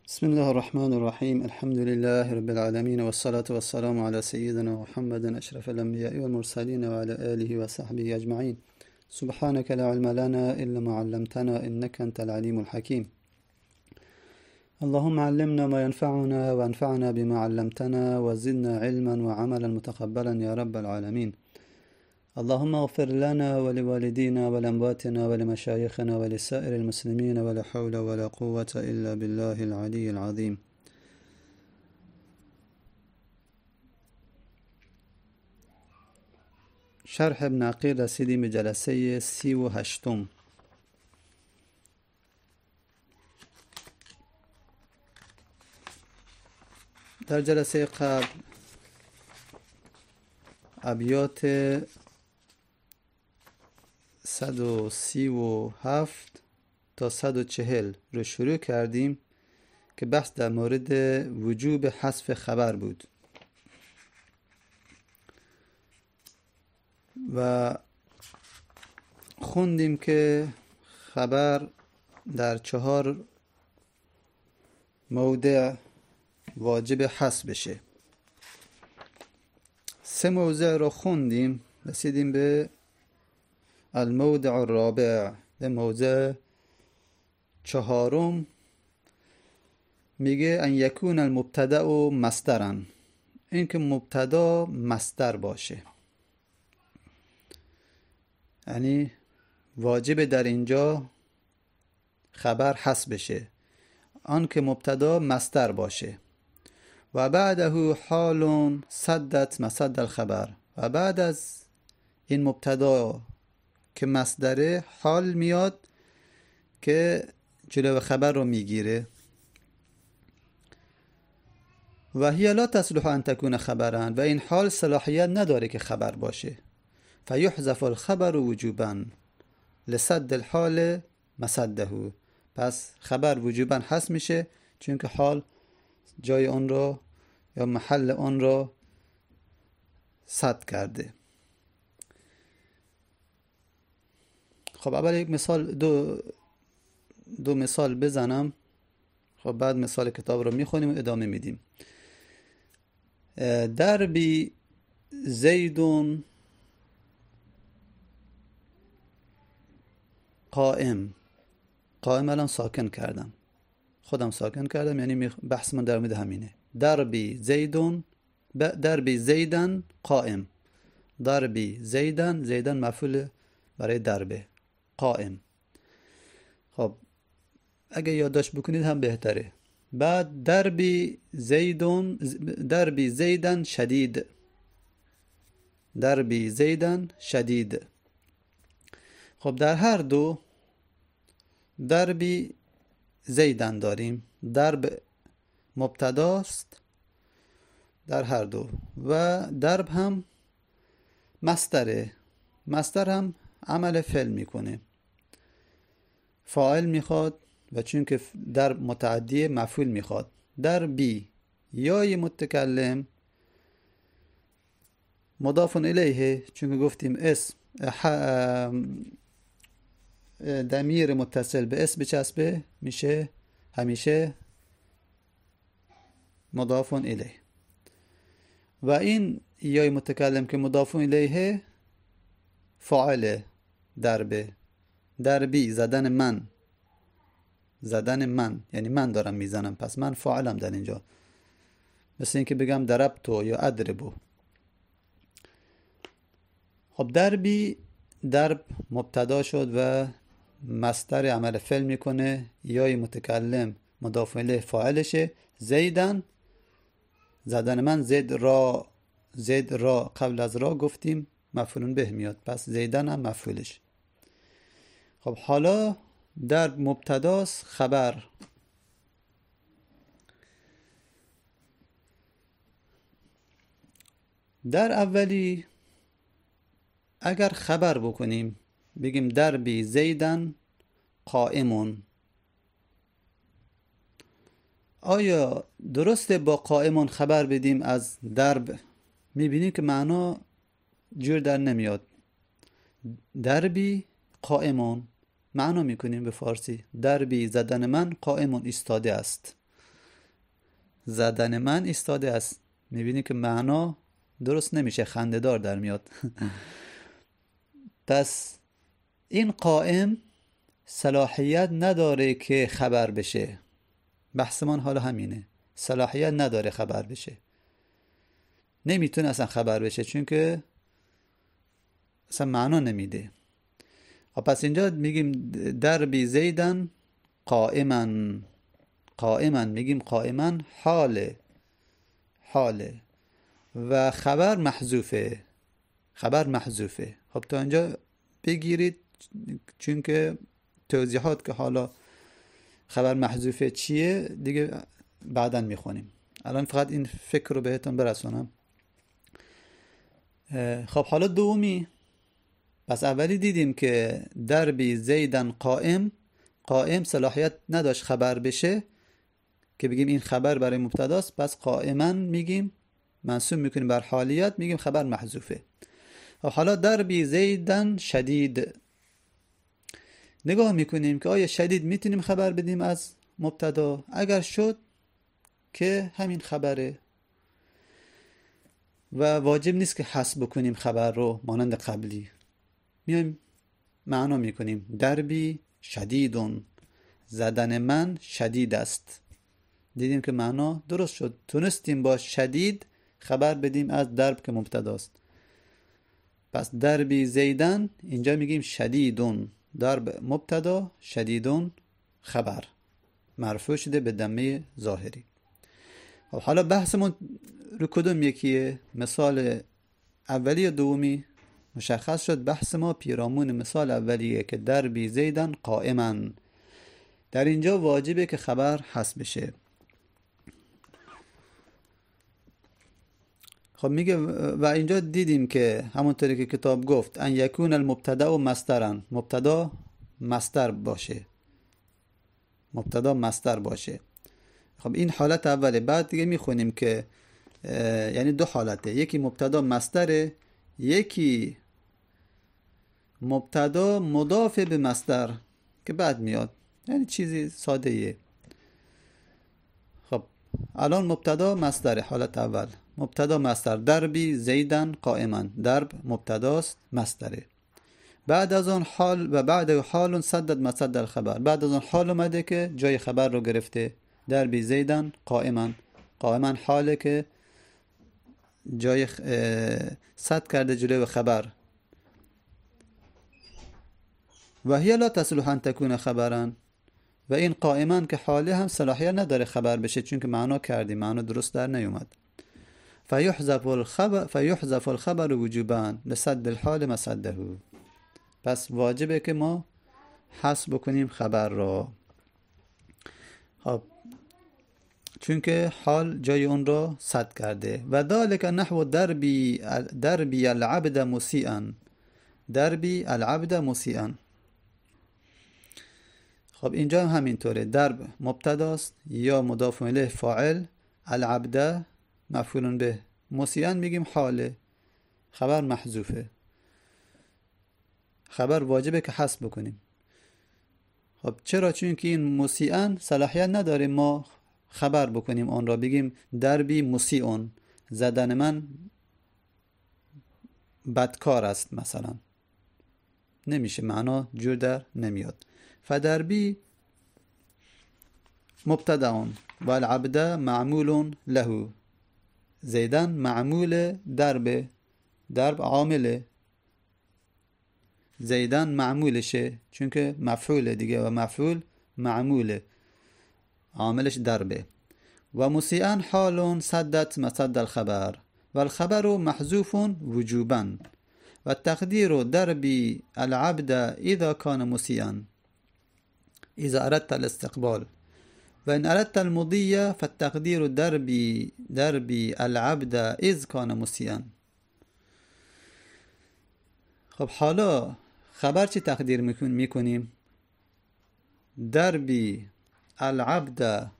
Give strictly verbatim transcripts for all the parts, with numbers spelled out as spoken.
بسم الله الرحمن الرحيم. الحمد لله رب العالمين، والصلاة والسلام على سيدنا محمد أشرف الأنبياء والمرسلين وعلى آله وصحبه أجمعين. سبحانك لا علم لنا إلا ما علمتنا إنك أنت العليم الحكيم. اللهم علمنا ما ينفعنا وانفعنا بما علمتنا وزدنا علما وعملا متقبلا يا رب العالمين. اللهم اغفر لنا ولوالدينا ولأمواتنا ولمشايخنا ولسائر المسلمين، ولا حول ولا قوة إلا بالله العلي العظيم. شرح ابن عقیل رسیدیم به جلسه سی و هشتم. در جلسه قبل ابیات صد و سی و هفت تا صد و چهل رو شروع کردیم که بحث در مورد وجوب حذف خبر بود و خوندیم که خبر در چهار موضع واجب حذف بشه. سه موضع رو خوندیم، رسیدیم به الموضع الرابع، به موضع چهارم. میگه ان یکون المبتدأ مصدرا، این که مبتدا مصدر باشه، یعنی واجب در اینجا خبر حذف بشه، آن که مبتدا مصدر باشه. و بعده حال سدت مصد الخبر، و بعد از این مبتدا که مصدره حال میاد که جلو خبر رو میگیره. و هی لا تصلح ان تكون خبرا، و این حال صلاحیت نداره که خبر باشه. فیحذف الخبر وجوبا لسد الحال مصده، پس خبر وجوبا حذف میشه چون که حال جای اون رو یا محل اون رو سد کرده. خب اول یک مثال دو دو مثال بزنم، خب بعد مثال کتاب رو میخونیم و ادامه میدیم. دربی زیدون قائم، قائم الان ساکن کردم، خودم ساکن کردم، یعنی بحث من در مورد همینه. دربی زیدون، دربی زیدن قائم، دربی زیدن، زیدن مفعول برای دربه، قائم. خب اگه یادداشت بکنید هم بهتره. بعد دربی زیدون، دربی زیدن شدید، دربی زیدن شدید. خب در هر دو دربی زیدن داریم، درب مبتداست در هر دو، و درب هم مصدره، مصدر هم عمل فعل میکنه، فاعل میخواد، و چون که در متعدی مفعول میخواد. در بی یای متکلم مضاف الیه، چون که گفتیم اسم ضمیر متصل به اسم بچسبه میشه همیشه مضاف الیه. و این یای متکلم که مضاف الیه فاعل دربه، دربی زدن من، زدن من یعنی من دارم میزنم، پس من فاعلم در اینجا، مثل این که بگم ضربتو یا اضربو. خب دربی، درب مبتدا شد و مصدر عمل فعل میکنه، یای متکلم مضاف الیه فاعلشه. زیدن زدن من، زید را، زید را قبل از را گفتیم مفعول به میاد، پس زیدن هم مفعولش. خب حالا در مبتداست خبر. در اولی اگر خبر بکنیم بگیم دربی زیدن قائمون، آیا درسته با قائمون خبر بدیم از درب؟ میبینیم که معنا جور در نمیاد. دربی قائمون معنا میکنیم به فارسی، دربی زدن من، قائمون ایستاده است. زدن من ایستاده است. میبینی که معنا درست نمیشه، خنده‌دار در میاد. پس این قائم صلاحیت نداره که خبر بشه. بحثمان حالا همینه، صلاحیت نداره خبر بشه، نمیتونه اصلا خبر بشه چون که اصلا معنا نمیده. پس اینجا میگیم دربی زیدن قائما، قائما میگیم قائما حاله، حاله و خبر محذوفه، خبر محذوفه. خب تا اینجا بگیرید، چون که توضیحات که حالا خبر محذوفه چیه دیگه بعداً میخونیم. الان فقط این فکر رو بهتون برسونم. خب حالا دومی، پس اولی دیدیم که دربی زیدن قائم، قائم صلاحیت نداشت خبر بشه که بگیم این خبر برای مبتداست، پس قائما میگیم منصوب میکنیم بر حالیت، میگیم خبر محذوفه. خب حالا دربی زیدن شدید، نگاه میکنیم که آیا شدید میتونیم خبر بدیم از مبتدا؟ اگر شد که همین خبره و واجب نیست که حذف بکنیم خبر رو مانند قبلی. میایم معنا میکنیم دربی شدیدون، زدن من شدید است. دیدیم که معنا درست شد، تونستیم با شدید خبر بدیم از درب که مبتداست. پس دربی زیدن اینجا میگیم شدیدون، درب مبتدا، شدیدون خبر، مرفوع شده به ضمه ظاهری. حالا بحثمون رو کدوم یکیه؟ مثال اولی و دومی مشخص شد. بحث ما پیرامون مثال اولیه که دربی زیدن قائما. در اینجا واجبه که خبر حذف بشه. خب میگه و اینجا دیدیم که همونطوری که کتاب گفت ان یکون المبتدا و مصدرن، مبتدا مصدر باشه، مبتدا مصدر باشه. خب این حالت اوله. بعد دیگه میخونیم که یعنی دو حالته، یکی مبتدا مصدره، یکی مبتدا مضاف به مصدر که بعد میاد، یعنی چیزی ساده ایه. خب الان مبتدا مصدر، حالت اول مبتدا مصدر، دربی زیدن قائما، درب مبتداست مصدره. بعد از اون حال و بعد حال صدد مصدر الخبر، بعد از اون حال اومده که جای خبر رو گرفته، دربی زیدن قائما، قائما حاله که جای صد کرده جلوی خبر. و هی لا تصلح ان تکون خبرن، و این قائما که حاله هم صلاحیت نداره خبر بشه چون که معنا کردیم، معنا درست در نیومد. فیحذف الخبر فیحذف الخبر وجوبا لسد الحال مسده. پس واجبه که ما حذف بکنیم خبر را، خب چون که حال جای اون را سد کرده. و ذالک نحو دربی دربی العبد مسیئا، دربی العبد مسیئا. خب اینجا هم همینطوره، درب مبتداست یا مضاف الیه فاعل، العبد مفعول به، مسیئا میگیم حاله، خبر محذوفه، خبر واجبه که حذف بکنیم. خب چرا؟ چون که این مسیئا صلاحیت نداره ما خبر بکنیم آن را، بگیم دربی مسیئون، زدن من بدکار است مثلا، نمیشه، معنا جور در نمیاد. فدربی مبتداون و العبد معمول له، زیدن معمول درب، درب عامله، زیدن معمولشه چون که مفعول دیگه و مفعول معموله، عاملش دربه. و مسیئا حال صدت مصد الخبر و الخبر محذوف وجوبا و تقدیر دربی العبد اذا كان مسیئا اذا اردت الاستقبال و ان اردت المضي فالتقدیر دربی دربی العبد اذ كان مسیئا. خب حالا خبر چی تقدیر میکنیم؟ دربی العبد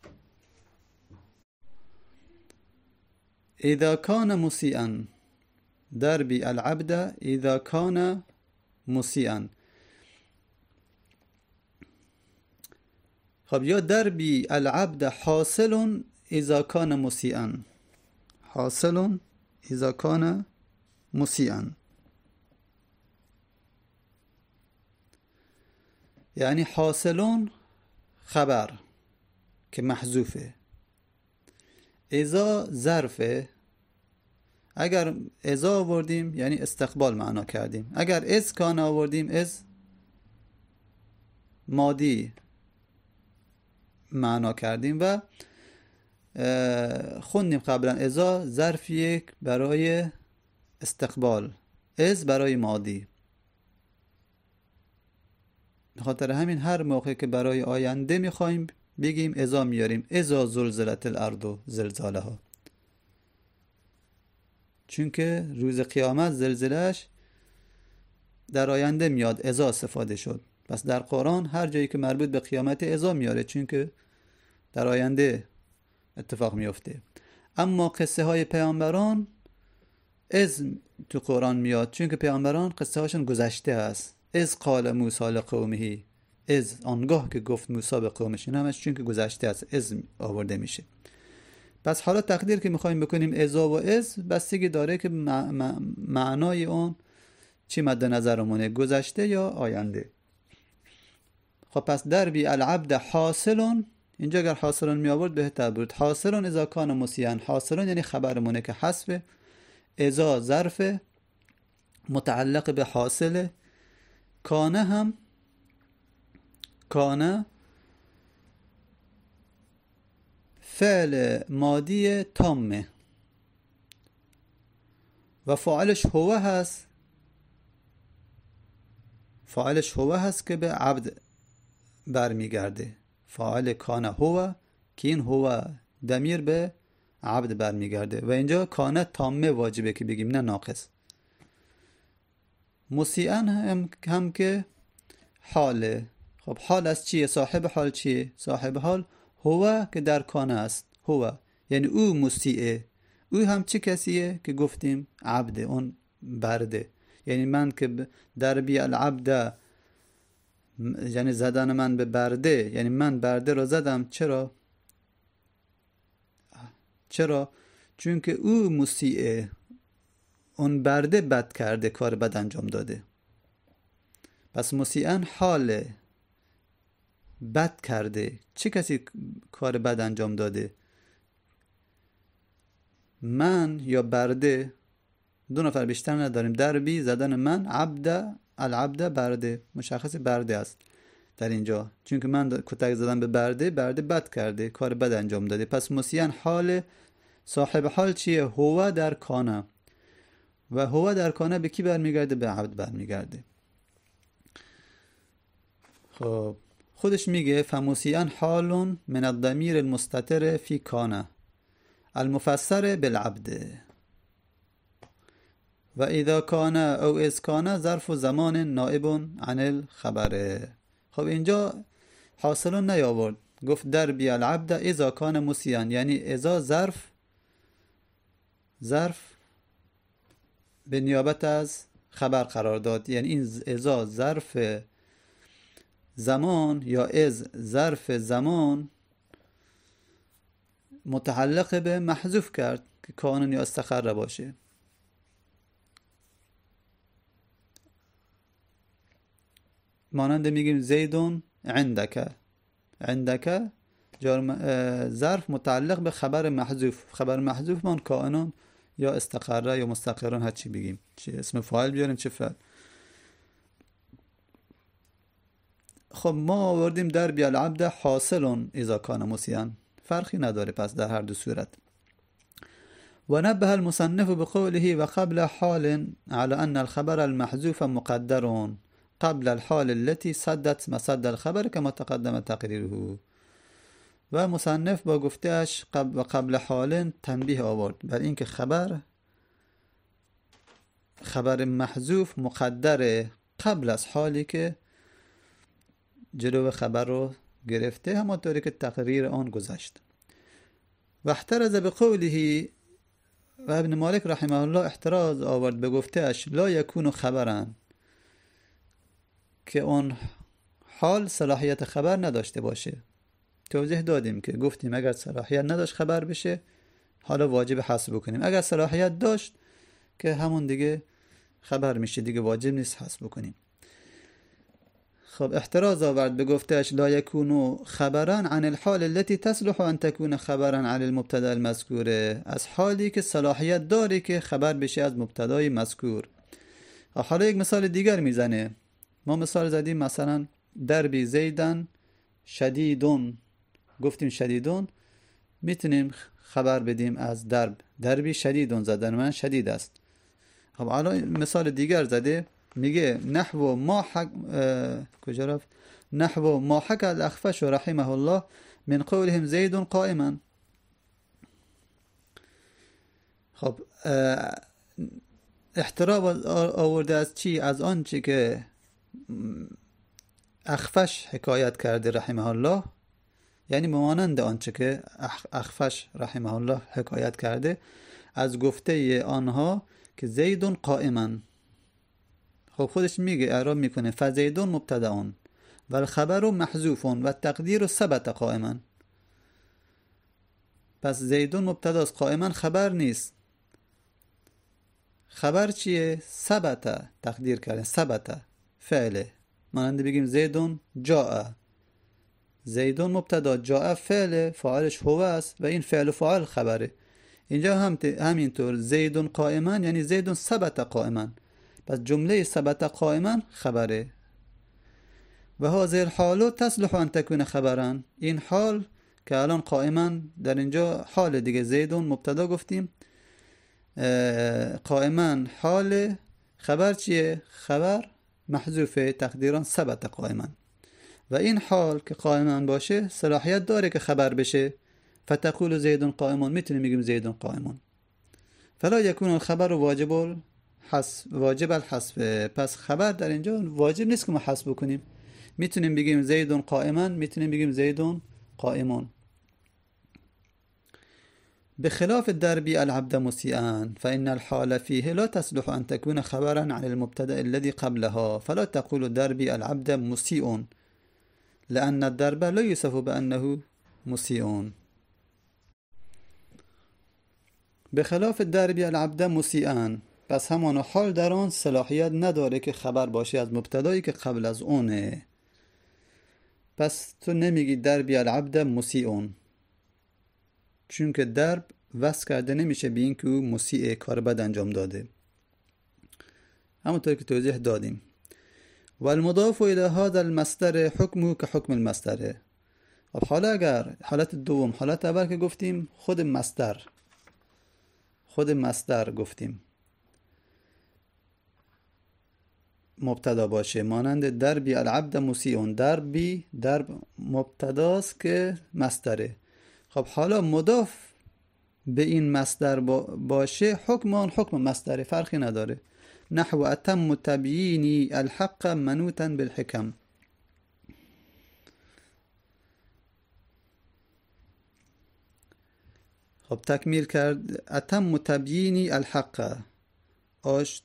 اذا كان مسيئا، دربي العبد اذا كان مسيئا. خب یا دربی العبد حاصل اذا کان مسیئا، حاصل اذا کان مسیئا، یعنی حاصلون خبر که محذوفه، اذا ظرفه، اگر اذا آوردیم یعنی استقبال معنا کردیم، اگر از کان آوردیم از ماضی معنا کردیم. و خوندیم قبلا اذا ظرف یک برای استقبال، از برای ماضی. بخاطر همین هر موقع که برای آینده میخوایم بگیم اذا میاریم اذا زلزلت الارض زلزالها، چون که روز قیامت زلزلهش در آینده میاد، اذا استفاده شد. پس در قرآن هر جایی که مربوط به قیامت اذا میاره، چون که در آینده اتفاق میفته. اما قصه های پیامبران از تو قرآن میاد، چون که پیامبران قصه هاشون گذشته است. از قال موسی لقومه، از آنگاه که گفت موسی به قومش، این همش چون که گذشته است از آورده میشه. پس حالا تقدیر که میخوایم بکنیم اذا و از بستگی داره که معنای اون چی مد نظرمونه، گذشته یا آینده. خب پس دربی العبد حاصلون، اینجا اگر حاصلون می آورد بهتر بود. حاصلون اذا کان مسیان، حاصلون یعنی خبرمونه که حذف، اذا ظرف متعلق به حاصل، کانه هم کانه فعل ماضی تامه و فاعلش هو هست، فاعلش هو هست که به عبد برمیگرده. فاعل کانه هو که این هو دمیر به عبد برمیگرده و اینجا کانه تامه واجبه که بگیم، نه ناقص. مسیئن هم, هم که حاله. خب حال از چیه؟ صاحب حال چیه؟ صاحب حال هو که در کانه است، هو یعنی او مسیئه. او هم چه کسیه که گفتیم عبده، اون برده. یعنی من که در بی العبده، یعنی زدن من به برده، یعنی من برده را زدم. چرا؟ چرا؟ چون که او مسیئه، اون برده بد کرده، کار بد انجام داده. پس مسیئن حاله، بد کرده. چه کسی کار بد انجام داده؟ من یا برده؟ دو نفر بیشتر نداریم. در بی زدن من، عبده العبده برده، مشخص برده است در اینجا، چون که من کتک زدم به برده، برده بد کرده، کار بد انجام داده. پس مسیان حال، صاحب حال چیه؟ هو در کانه. و هو در کانه به کی برمیگرده؟ به عبد برمیگرده. خب خودش میگه فمسیان حال من الضمیر المستتر فی کانه المفسر بالعبد و اذا کان او از کان ظرف زمان نائب عن الخبر. خب اینجا حاصلون نیاورد، گفت در بی العبد اذا کان مسیان، یعنی اذا ظرف ظرف به نیابت از خبر قرار داد. یعنی این اذا ظرف زمان یا از ظرف زمان متعلق به محذوف کرد که کانون یا استقر باشه. مانند میگیم زیدون عندک، عندک ظرف متعلق به خبر محذوف. خبر محذوف من کانون یا استقره یا مستقرون، هر چی بگیم، چه اسم فاعل بیاریم چه فعل. خب ما آوردیم در بی العبد حاصلون اذا کان مسیان، فرقی نداره پس در هر دو صورت. و نبه المصنف بقوله و قبل حال على ان الخبر المحذوف مقدر قبل الحال التي صدت مسد الخبر كما تقدم تقريره. و مصنف با گفتهش قبل و قبل حال تنبیه آورد بر اینکه خبر خبر محذوف مقدره قبل از حالی که جلو خبر رو گرفته، همانطوری که تقریر آن گذشت. و احترز بقوله، و ابن مالک رحمه الله احتراز آورد به گفتهش لا یکون خبرن، که اون حال صلاحیت خبر نداشته باشه. توضیح دادیم که گفتیم اگر صلاحیت نداشت خبر بشه حالا واجب حذف بکنیم، اگر صلاحیت داشت که همون دیگه خبر میشه، دیگه واجب نیست حذف بکنیم. خب احتراز آورد به گفتهش لا یکونو خبرا عن الحال التي تصلح ان تكون خبرا عن المبتدا المذکوره، از حالی که صلاحیت داره که خبر بشه از مبتدای مذکور. حالا یک مثال دیگر میزنه. ما مثال زدیم مثلا دربی زیدن شدیدون، گفتیم شدیدون میتونیم خبر بدیم از درب، دربی شدیدون زدن من شدید است. خب حالا مثال دیگر زده میگه نحو ما حق کجا رفت نحو ما حکى الاخفش رحمه الله من قولهم زید قائما. خب احتراب آورده از چی؟ از آنچه که اخفش حکایت کرده رحمه الله، یعنی مانند آنچه که اخفش رحمه الله حکایت کرده از گفته آنها که زیدون قائما. خب خودش میگه اعراب میکنه فزیدون مبتدعون و الخبر محذوفون و تقدیر ثبت قائما. پس زیدون مبتداست، قائما خبر نیست. خبر چیه؟ ثبت، تقدیر کردن ثبت فعله، مانند بگیم زیدون جاء، زیدون مبتدا جاء فعل، فاعلش هو است و این فعل و فاعل خبره. اینجا هم همینطور زیدون قائما یعنی زیدون ثبت قائما، پس جمله ثبت قائما خبره. و هذه الحال تصلح ان تكون خبرا، این حال که الان قائما در اینجا حال دیگه، زیدون مبتدا گفتیم، قائما حال، خبر چیه؟ خبر محذوفه، تقدیران ثبت قائما. و این حال که قائما باشه صلاحیت داره که خبر بشه، فتقول زیدون قائمون، میتونیم بگیم زیدون قائمون. فلا یکون الخبر واجب الحذف، واجب الحذف، پس خبر در اینجا واجب نیست که ما حذف بکنیم، میتونیم بگیم زیدون قائما، میتونیم بگیم زیدون قائمون. بخلاف الدرب العبد مسيئا فإن الحال فيه لا تصلح أن تكون خبرا عن المبتدأ الذي قبلها، فلا تقول الدرب العبد مسيء لأن الدرب لا يوصف بأنه مسيء. بخلاف الدرب العبد مسيئا، پس همان حال در آن صلاحیت نداره که خبر باشه از مبتدایی که قبل از اونه. پس تو نمیگی درب العبد مسیئون، چون که درب وصل کرده نمیشه به این که او مسیء، کار بد انجام داده، همونطور که توضیح دادیم. و المضاف الى هذا المصدر حکمه که حکم المصدر. خب حالا اگر حالت دوم، حالت اول که گفتیم خود مصدر، خود مصدر گفتیم مبتدا باشه، مانند دربی العبد مسیئون، دربی درب مبتداست که مصدره. خب حالا مضاف به این مصدر باشه، حکم آن حکم مصدره، فرقی نداره. نحو اتم تبیینی الحق منوطا بالحکم. خب تکمیل کرد. اتم تبیینی الحق، آش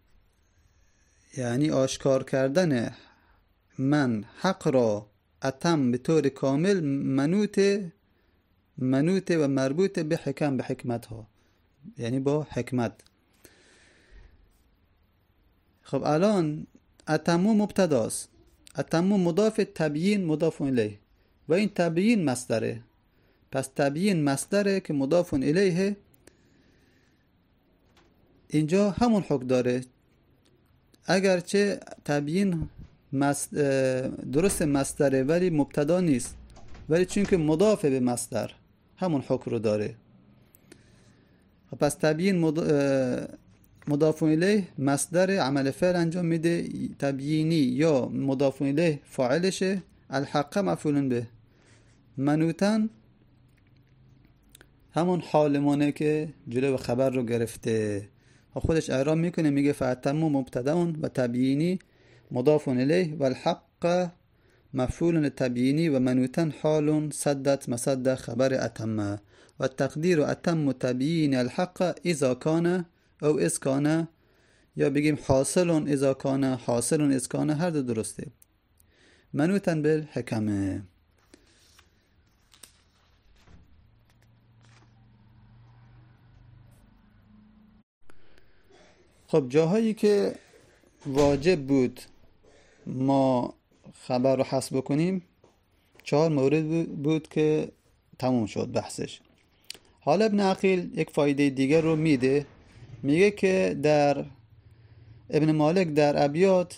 یعنی آشکار کردن من حق را، اتم به طور کامل، منوط منوط و مربوط به حکم، به حکمت ها، یعنی با حکمت. خب الان اتمو مبتداست، اتمو مضاف، تبیین مضاف الیه و این تبیین مصدره. پس تبیین مصدره که مضاف الیه، اینجا همون حکم داره، اگرچه تبیین مصدر درست مصدره ولی مبتدا نیست، ولی چون که مضاف به مصدر همون حکم رو داره. پس تبیین مضاف الیه مصدر، عمل فعل انجام میده، تبیینی یا مضاف الیه فاعلشه، الحق مفعول به، منوطن همون حالمونه که جلو خبر رو گرفته. خودش اعراب میکنه، میگه فاتم مبتداون و تبیینی مضاف الیه و الحق مفعول تبیینی و منوطن حال صدت مصدق خبر اتم و تقدیر اتم تبیین الحق اذا کان او از کان، یا بگیم حاصل اذا کان، حاصل از کان، هر دو درسته. منوطن بالحکمه. خب جاهایی که واجب بود ما خبر رو حذف بکنیم چهار مورد بود که تموم شد بحثش. حالا ابن عقیل یک فایده دیگر رو میده، میگه که در ابن مالک در ابیات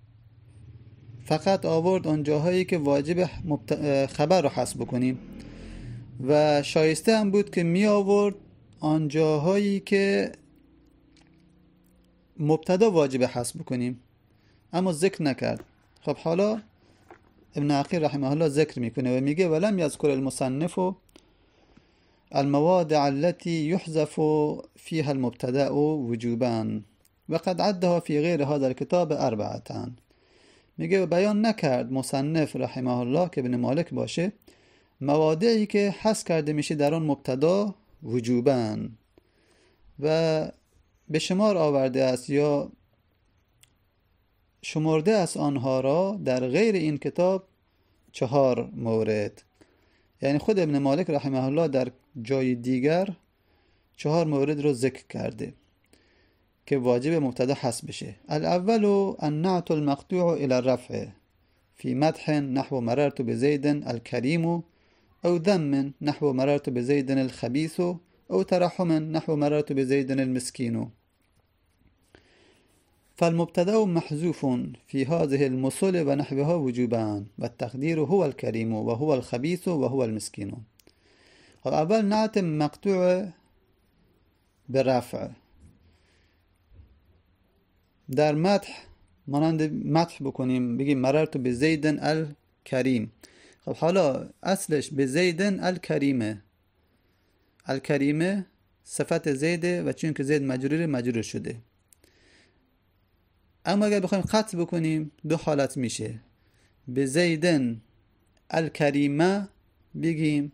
فقط آورد آن جاهایی که واجب مبت... خبر رو حذف بکنیم و شایسته هم بود که می آورد آن جاهایی که مبتدا واجب حذف بکنیم، اما ذکر نکرد. خب حالا ابن عقیل رحمه الله ذکر میکنه و میگه ولم یذکر المصنف المواضع التي يحذف فيها المبتدا وجوبا وقد عدها في غير هذا الكتاب اربعه. میگه بیان نکرد مصنف رحمه الله که ابن مالک باشه مواضعی که حذف کرده میشه در آن مبتدا وجوبا و به شمار آورده است یا شمرده است آنها را در غیر این کتاب چهار مورد. یعنی خود ابن مالک رحمه الله در جای دیگر چهار مورد رو ذکر کرده که واجب مبتدا حذف بشه. الاول النعت المقطوع الى الرفع في مدح نحو مررت بزيد الكريم او ذم نحو مررت بزيد الخبيث او ترحم نحو مررت بزيد المسكين. فالمبتدا محذوف في هذه المثل ونحوها وجوبا والتقدير هو الكريم وهو الخبيث وهو المسكين. اول نعت مقطوع برفع در مدح مانند مدح بکنیم بگیم مررت به زید الکریم. خب حالا اصلش به زید الکریمه، الکریمه صفت زیده و چون که زید مجرور مجرور شده. اما اگر بخوایم قطع بکنیم دو حالت میشه، به زیدن الکریمه بگیم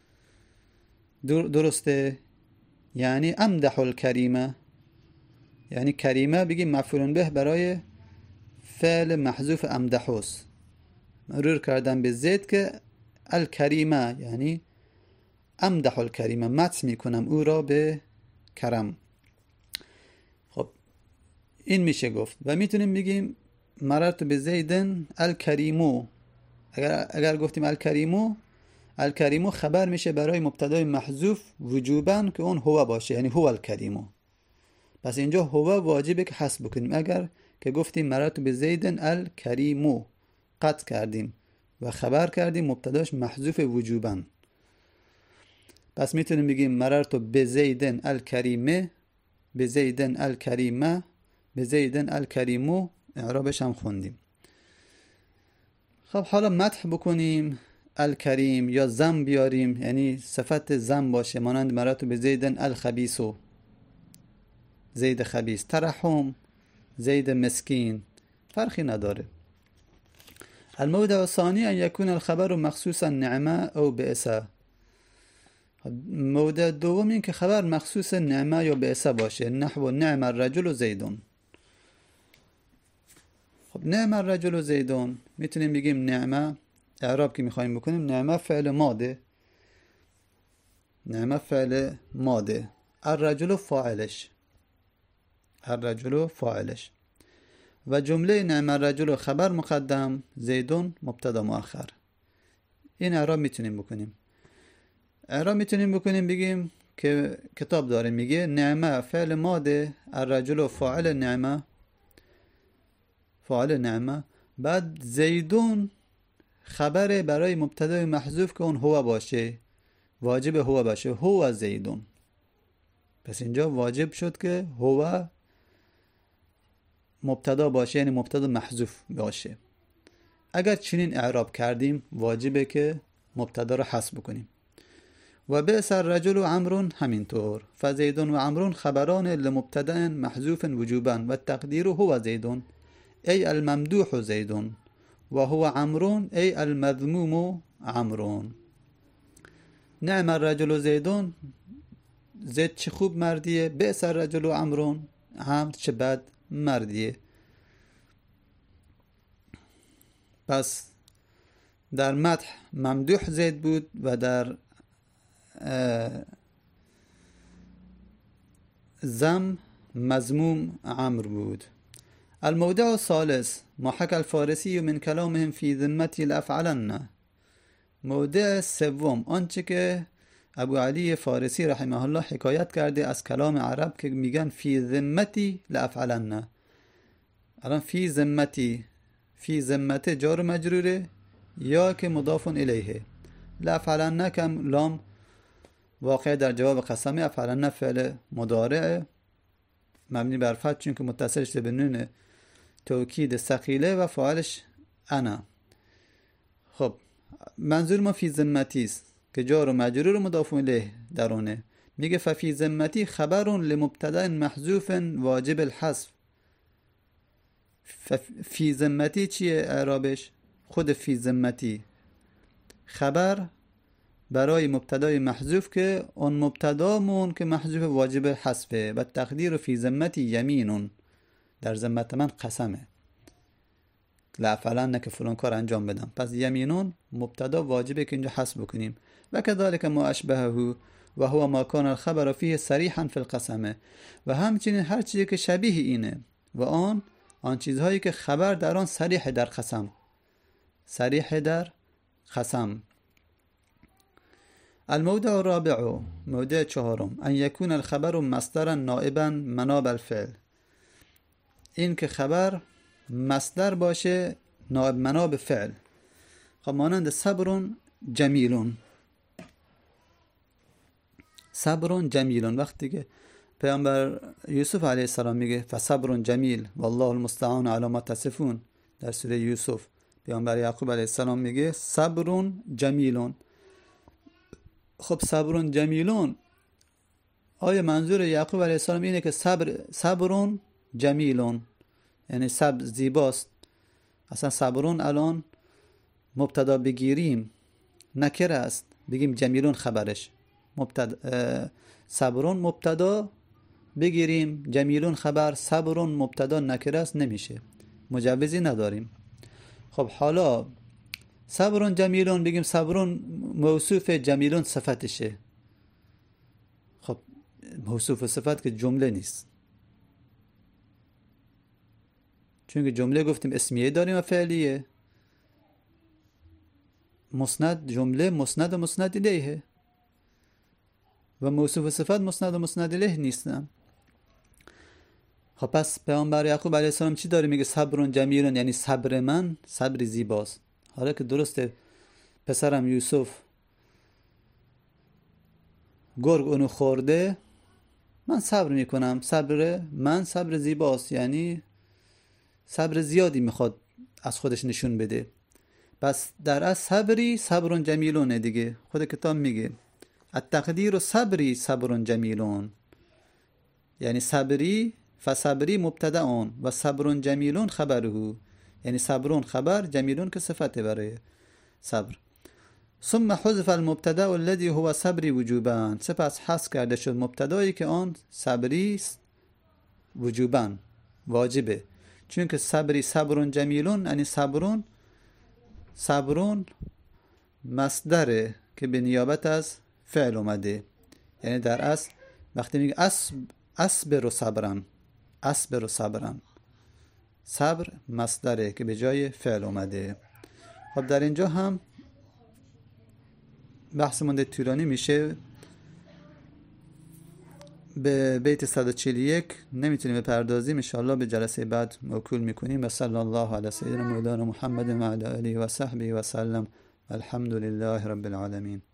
درسته، یعنی امدح الکریمه، یعنی کریمه بگیم مفعول به برای فعل محذوف امدحوس، مرور کردن به زید که الکریمه یعنی امدح الکریمه، مدح میکنم او را به کرم. خب این میشه گفت. و میتونیم بگیم مررت به زیدن الکریمو، اگر اگر گفتیم الکریمو، الکریمو خبر میشه برای مبتدای محذوف وجوبا که اون هو باشه، یعنی هو الکریمو. پس اینجا هو واجبه که حذف بکنیم. اگر که گفتیم مررت به زیدن الکریمو قطع کردیم و خبر کردیم مبتداش محذوف وجوبا، پس میتونیم بگیم مررت به زیدن الکریمه، به زیدن الکریمه، به زیدن الکریمو، اعرابش هم خوندیم. خب حالا مدح بکنیم الکریم یا ذم بیاریم، یعنی صفت ذم باشه مانند مررت به زیدن الخبیثو، زید خبیث، ترحم زید مسکین، فرقی نداره. الموضع الثاني ان يكون الخبر مخصوصا نعمه او بئس. موضع دوم این که خبر مخصوص نعمه یا بئس باشه، نحو نعم الرجل زیدون. خب نعم الرجل زیدون میتونیم بگیم نعمه، اعراب که میخوایم بکنیم نعمه فعل ماده، نعمه فعل ماده، الرجل فاعلش، الرجل فاعلش، و جمله نعم الرجل خبر مقدم زیدون مبتدا مؤخر. این اعراب میتونیم بکنیم. اعراب میتونیم بکنیم بگیم که کتاب داره میگه نعمه فعل ماده، الرجل فاعل نعمه، فاعل نعمه، بعد زیدون خبر برای مبتدا محذوف که اون هو باشه، واجب هو باشه، هو زیدون. پس اینجا واجب شد که هو مبتدا باشه، یعنی مبتدا محذوف باشه. اگر چنین اعراب کردیم واجبه که مبتدا رو حذف بکنیم. و بئس الرجل و عمرو همینطور، فزیدون و عمرو خبران لمبتدا محذوف وجوبا و التقدیر هو زیدون ای الممدوح زیدون و هو عمرو ای المذموم عمرو. نعم الرجل زیدون، زید چه خوب مردیه، بئس الرجل و عمرو، عمرو چه بد مردیه. پس در مدح ممدوح زید بود و در ذم مذموم عمرو بود. الموضع الثالث ما حكى الفارسي من كلامهم في ذمتي لأفعلن. موضع سوم آنچه که ابو علی فارسی رحمه الله حکایت کرده از کلام عرب که میگن فی ذمتی لأفعلن. الان فی ذمتی، فی ذمت جار مجروره یا که مضاف الیه. لأفعلن کم لام واقع در جواب قسمه. افعلن فعل مضارع مبنی بر فتح چون که متصلش به نون توکید ثقیله و فاعلش انا. خب منظور ما فی ذمتی است که جار و مجرور و مضاف الیه درونه. میگه ففی ذمتی خبر لمبتدا محذوف واجب الحذف. فی ذمتی چیه اعرابش؟ خود فی ذمتی خبر برای مبتدای محذوف که اون مبتدامون که محذوف واجب حذفه و تقدیر فی ذمتی یمینون، در ذمت من قسمه لافعلن که فلان کار انجام بدم. پس یمینون مبتدا واجبه که اینجا حذف بکنیم. و کذالک ما اشبهه و هو ما کان الخبر فیه صریحا فی القسمه. و همچنین هر چیزی که شبیه اینه و آن آن چیزهایی که خبر در آن صریح در قسم، صریح در قسم. الموضع الرابع موضع چهارم ان یکون الخبر مصدرا نائبا مناب الفعل. این که خبر مصدر باشه نائب مناب فعل. خب مانند صبر جمیلون، صبر جمیلون. وقتی که پیامبر یوسف علیه السلام میگه فصبر جمیل والله المستعان علی ما تصفون در سوره یوسف، پیامبر یعقوب علیه السلام میگه صبر جمیلون. خب صبر جمیلون، آیا منظور یعقوب علیه السلام اینه که صبر صبر جمیلون یعنی صبر زیباست؟ اصلا صبرون الان مبتدا بگیریم نکره است، بگیم جمیلون خبرش. مبتدا صبرون مبتدا بگیریم جمیلون خبر، صبرون مبتدا نکره است، نمیشه، مجوزی نداریم. خب حالا صبرون جمیلون بگیم صبرون موصوف جمیلون صفتشه. خب موصوف صفت که جمله نیست، چون که جمله گفتیم اسمیه داریم و فعلیه. مسند جمله مسند و مسند الیه و موصوف صفت مسند و مسند الیه نیستن. خب پس پیامبر یعقوب علیه السلام چی داره میگه؟ صبرون جمیلون یعنی صبر من صبر زیباست. حالا که درسته پسرم یوسف گرگ اونو خورده، من صبر میکنم، صبر من صبر زیباست، یعنی صبر زیادی میخواد از خودش نشون بده. پس در از صبری صبرون جمیلونه دیگه. خود کتاب میگه التقدیر صبری صبرون جمیلون، یعنی صبری فصبری مبتدا اون و صبرون جمیلون خبره، یعنی صبرون خبر جمیلون که صفته برای صبر. ثم حذف المبتدا الذي هو صبری وجوبا. سپس حذف کرده شد مبتدایی که آن صبری وجوبا واجبه، چون که صبری صبرون جمیلون یعنی صبرون صبرون مصدره که به نیابت از فعل اومده. یعنی در اصل وقتی میگه اصبر اصبر و صبرن، اصبر و صبرن، صبر مصدره که به جای فعل اومده. خب در اینجا هم بحثمون طولانی میشه، به بیت صد و چهل و یک نمیتونیم بپردازیم، ان شاء الله به جلسه بعد موکول میکنیم. و صلی الله علی سیدنا مولانا محمد و علی آله و صحبه و سلم. الحمد لله رب العالمین.